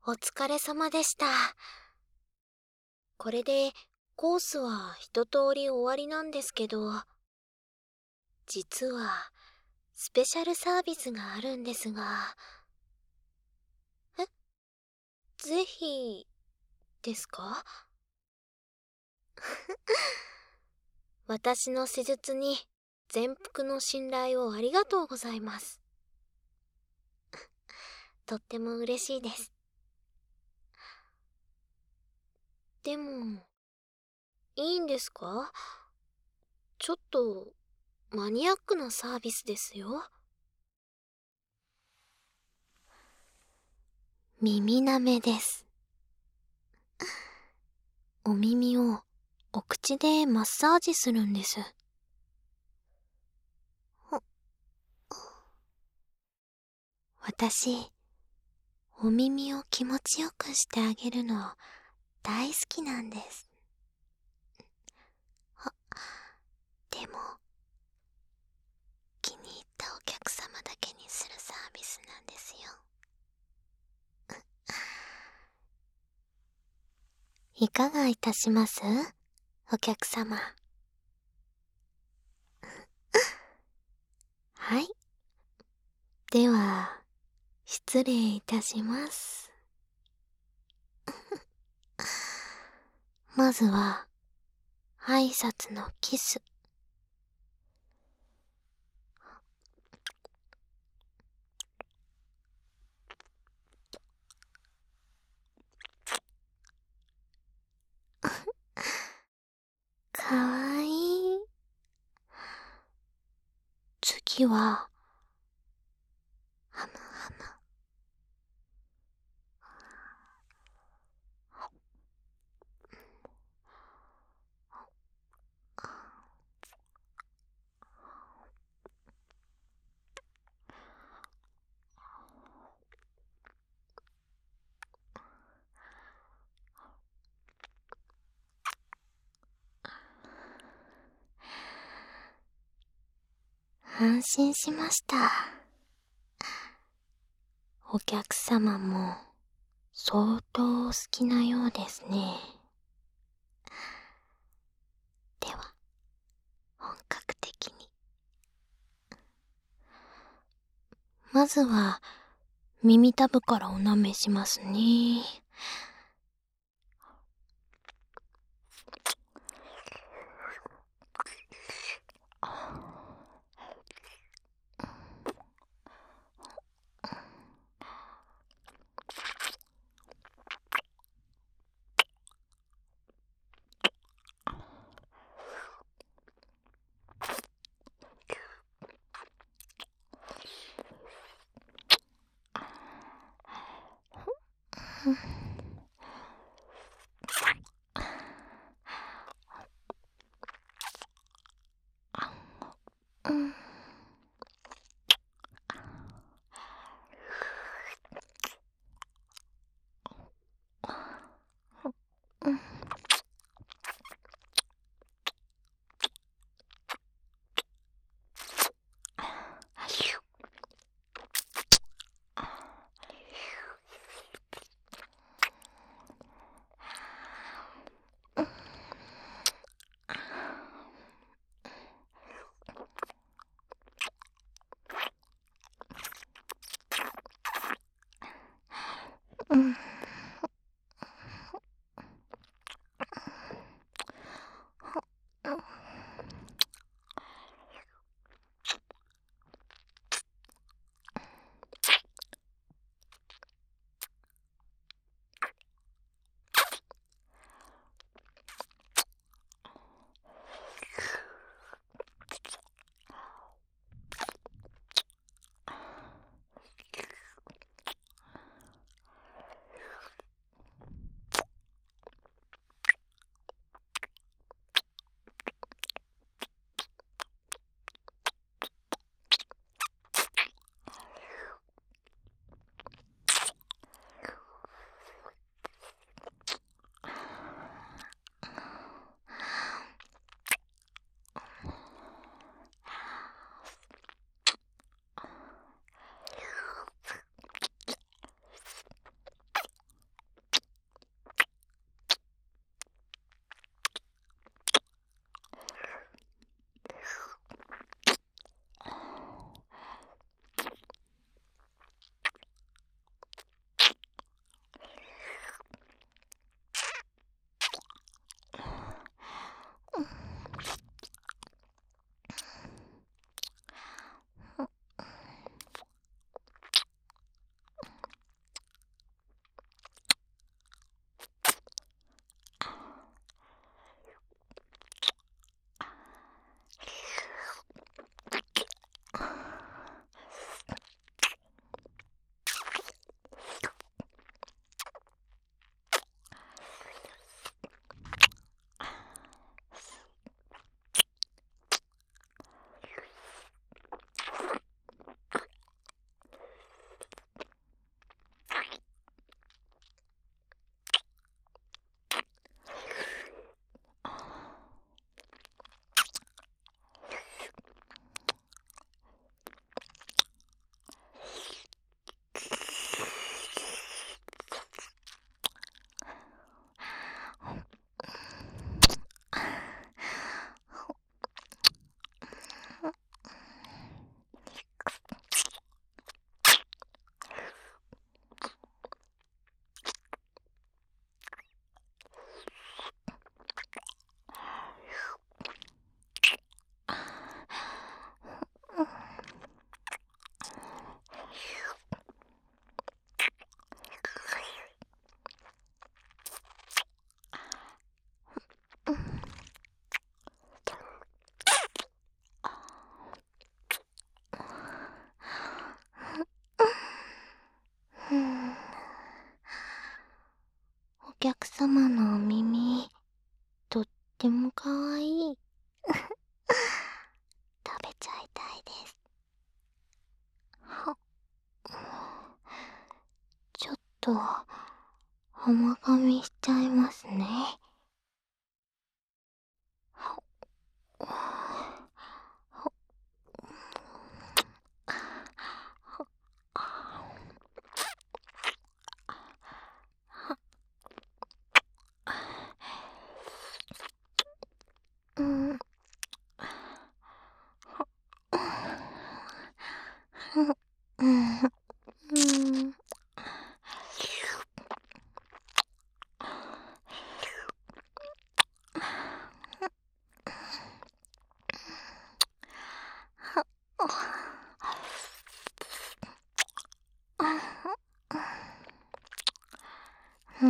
お疲れ様でした。これでコースは一通り終わりなんですけど、実はスペシャルサービスがあるんですが。ぜひですか？私の施術に全幅の信頼をありがとうございます。とっても嬉しいです。でも、いいんですか？ちょっとマニアックなサービスですよ。耳舐めです。お耳をお口でマッサージするんです。私、お耳を気持ちよくしてあげるの大好きなんです。でも、気に入ったお客様だけにするサービスなんですよ。いかがいたします？お客様。はい。では、失礼いたします。まずは、挨拶のキス。かわいい。次は、ハムハム。安心しました。お客様も相当好きなようですね。では、本格的に。まずは、耳たぶからお舐めしますね。 客様のお耳、とってもかわいい。食べちゃいたいです。ちょっと、甘噛みしちゃいますね。うん。うん。うん。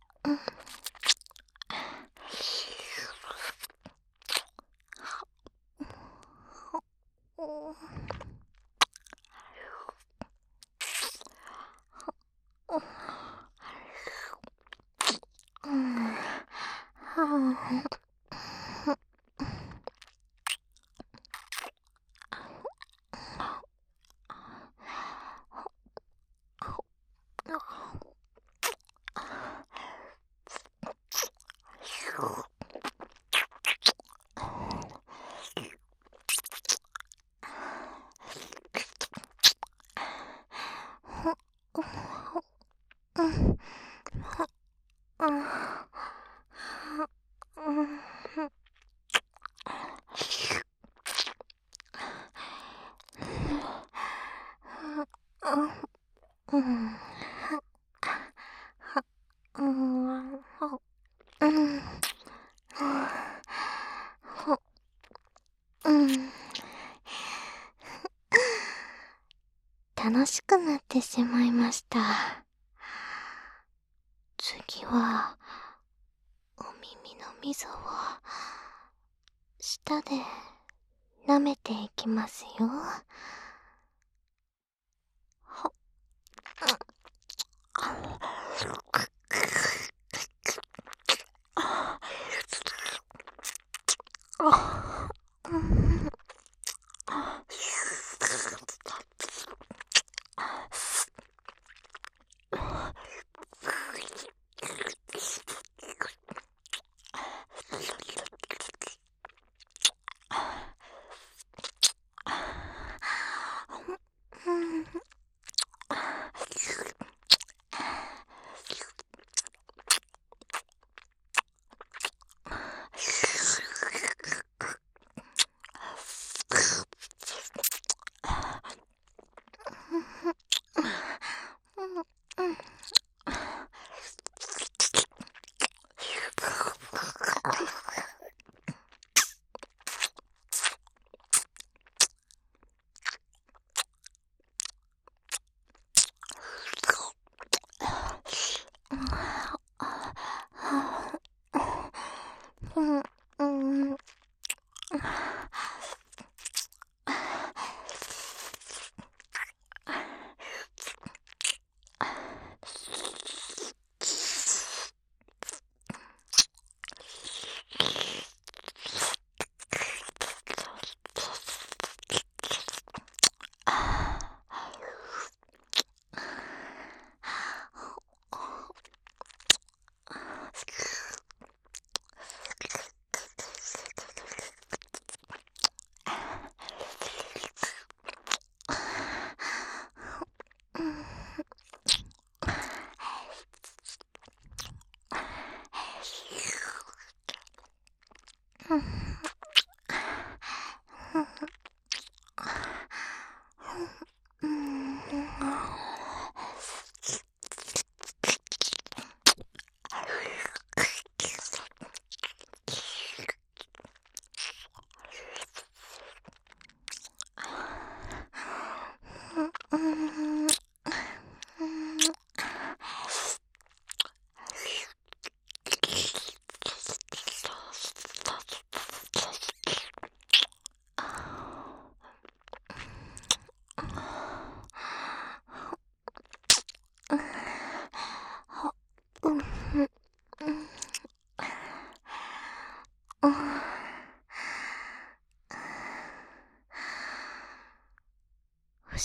楽しくなってしまいました。次は、お耳の溝を、舌で、舐めていきますよ。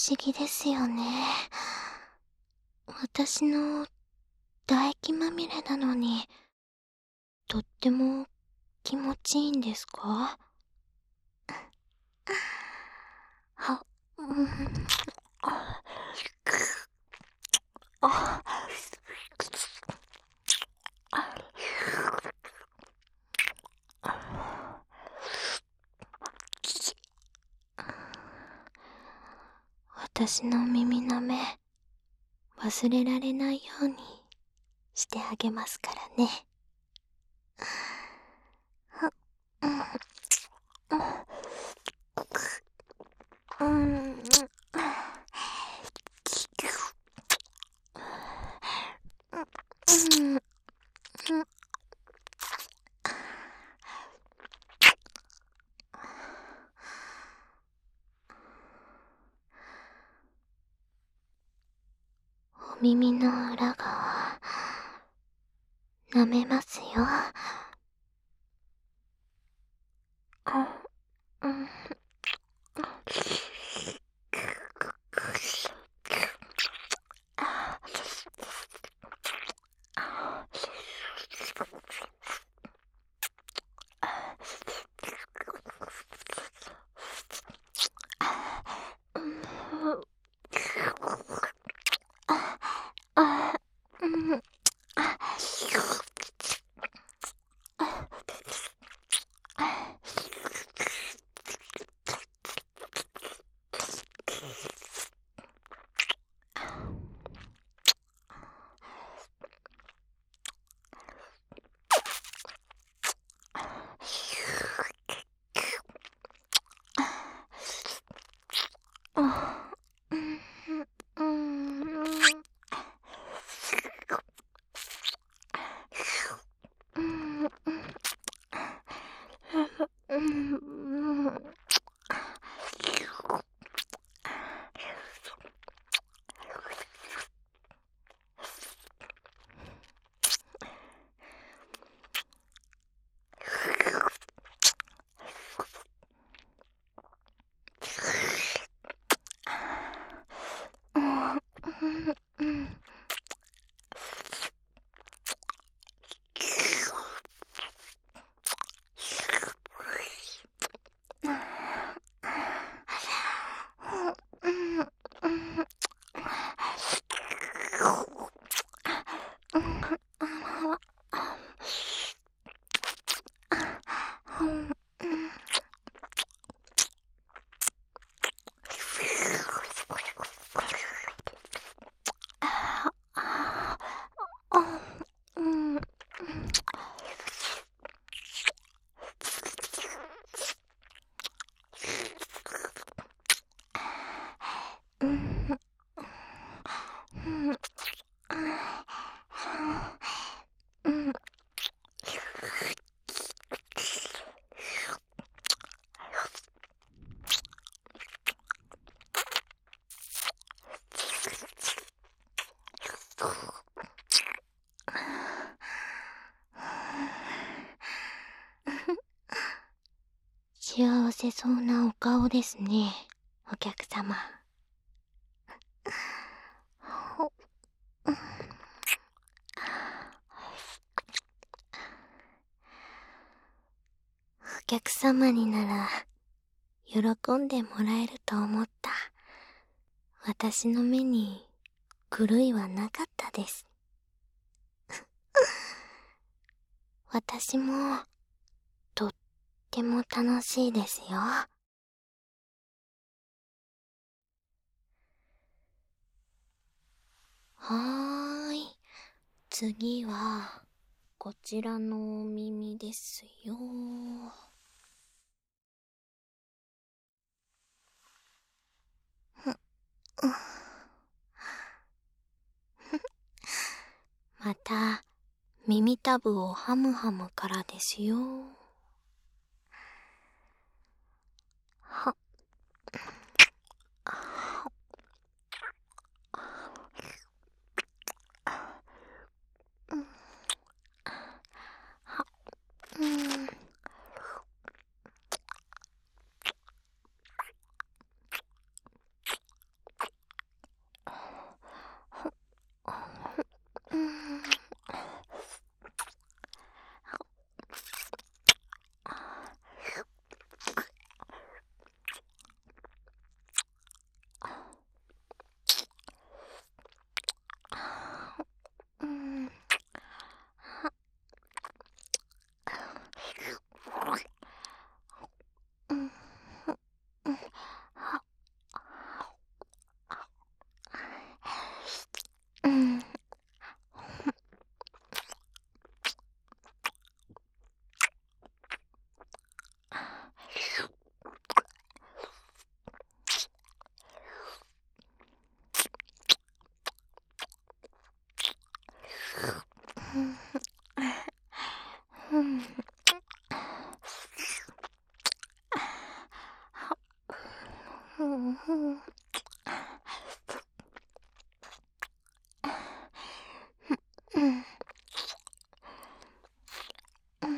思議ですよね。私の唾液まみれなのに、とっても気持ちいいんですか？は、あ、あ、私の耳の目、忘れられないようにしてあげますからね。うん。お耳の裏側、舐めますよ。うん。幸せそうなお顔ですね、お客様。お客様になら喜んでもらえると思った。私の目に狂いはなかったです。私もとっても楽しいですよ。はーい。次はこちらのお耳ですよ。また耳たぶをハムハムからですよ。はっ。うん。 うんうん。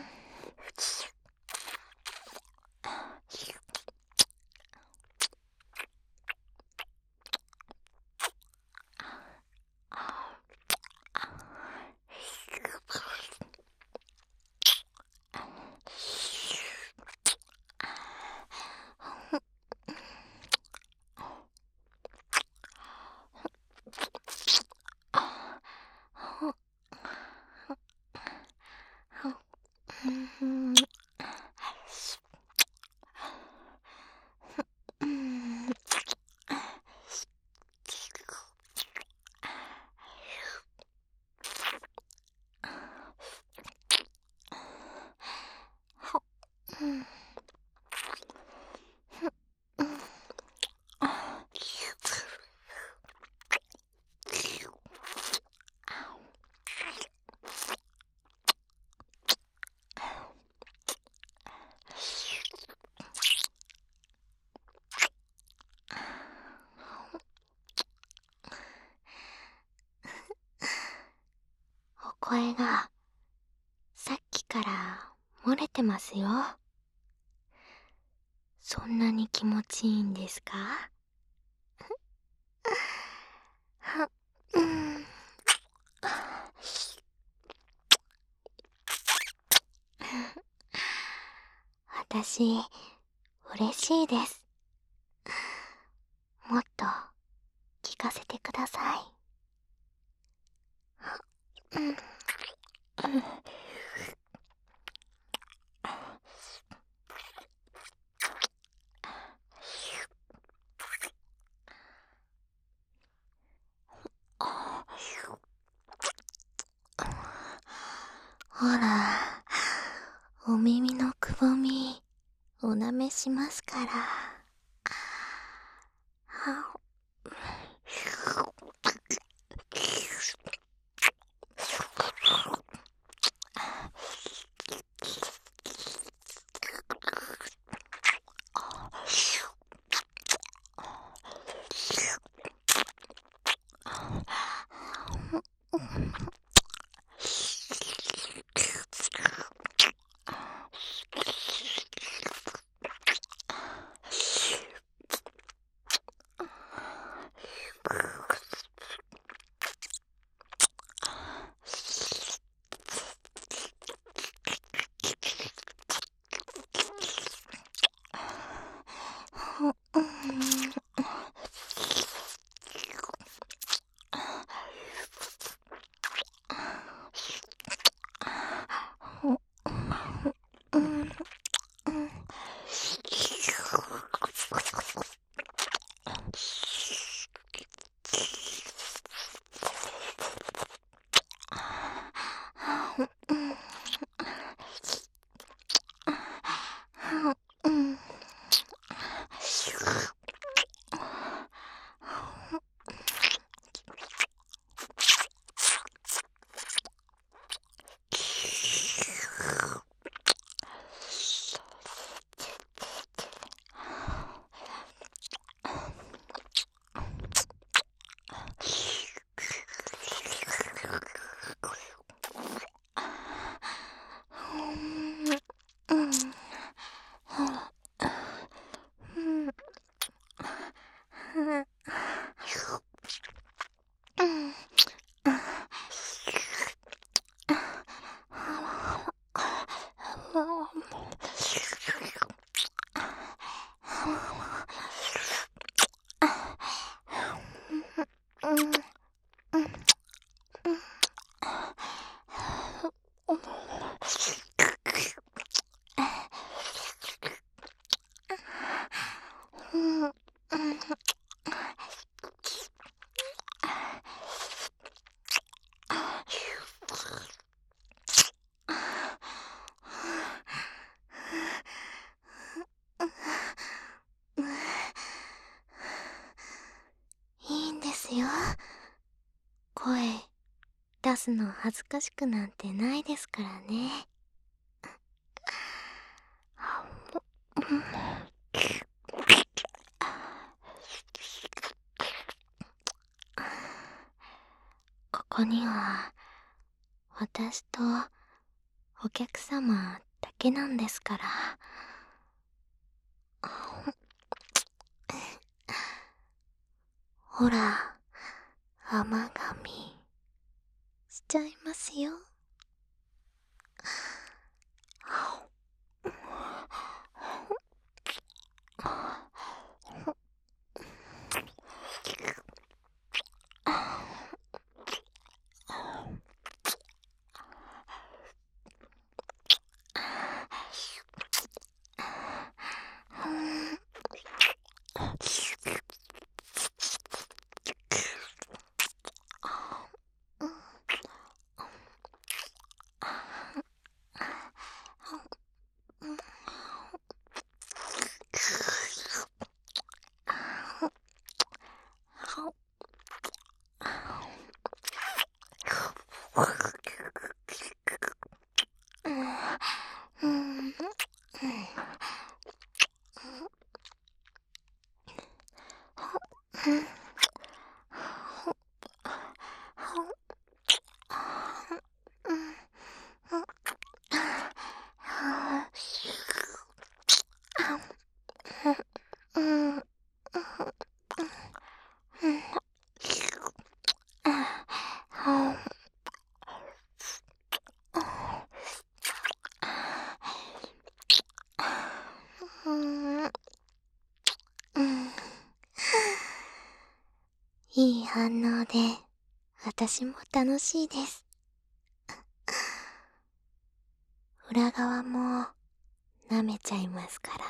お声がさっきから漏れてますよ。そんなに気持ちいいんですか？うん。私、嬉しいです。もっと聞かせてください。うん。ほら、お耳のくぼみ、お舐めしますから。いいんですよ。声出すの恥ずかしくなんてないですからね。ここには私とお客様だけなんですから。ほら、甘噛みしちゃいますよ。いい反応で、私も楽しいです。裏側も舐めちゃいますから。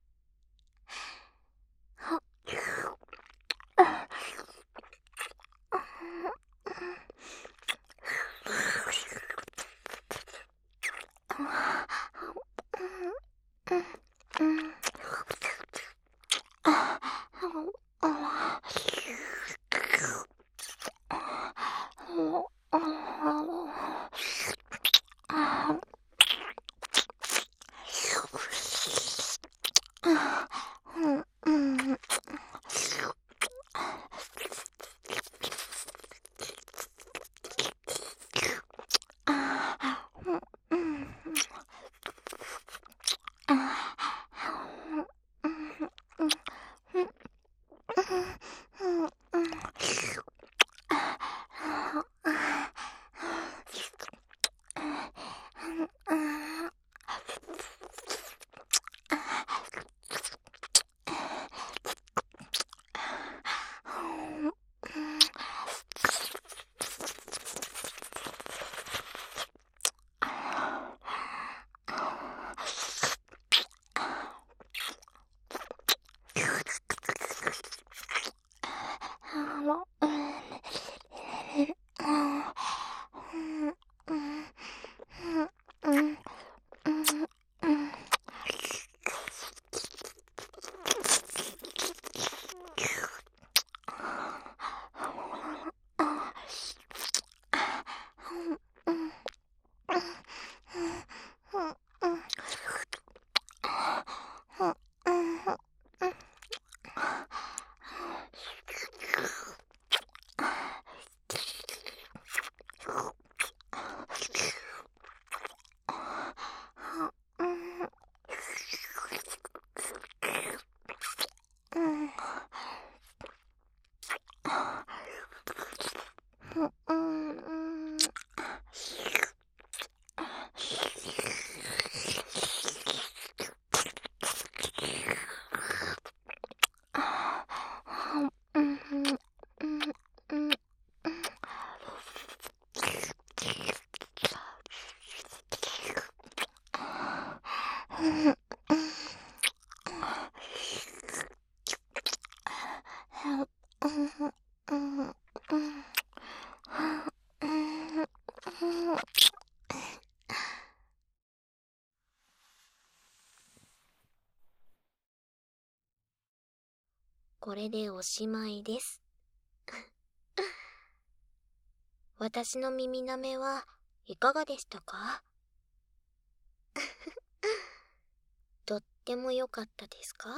これでおしまいです。私の耳なめはいかがでしたか？とっても良かったですか？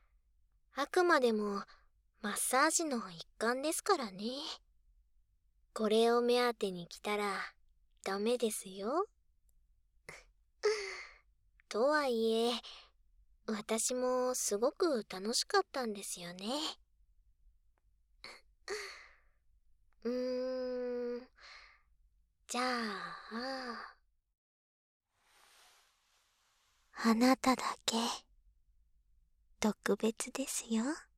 あくまでもマッサージの一環ですからね。 これを目当てに来たらダメですよ。とはいえ、私もすごく楽しかったんですよね。じゃあ、あなただけ特別ですよ。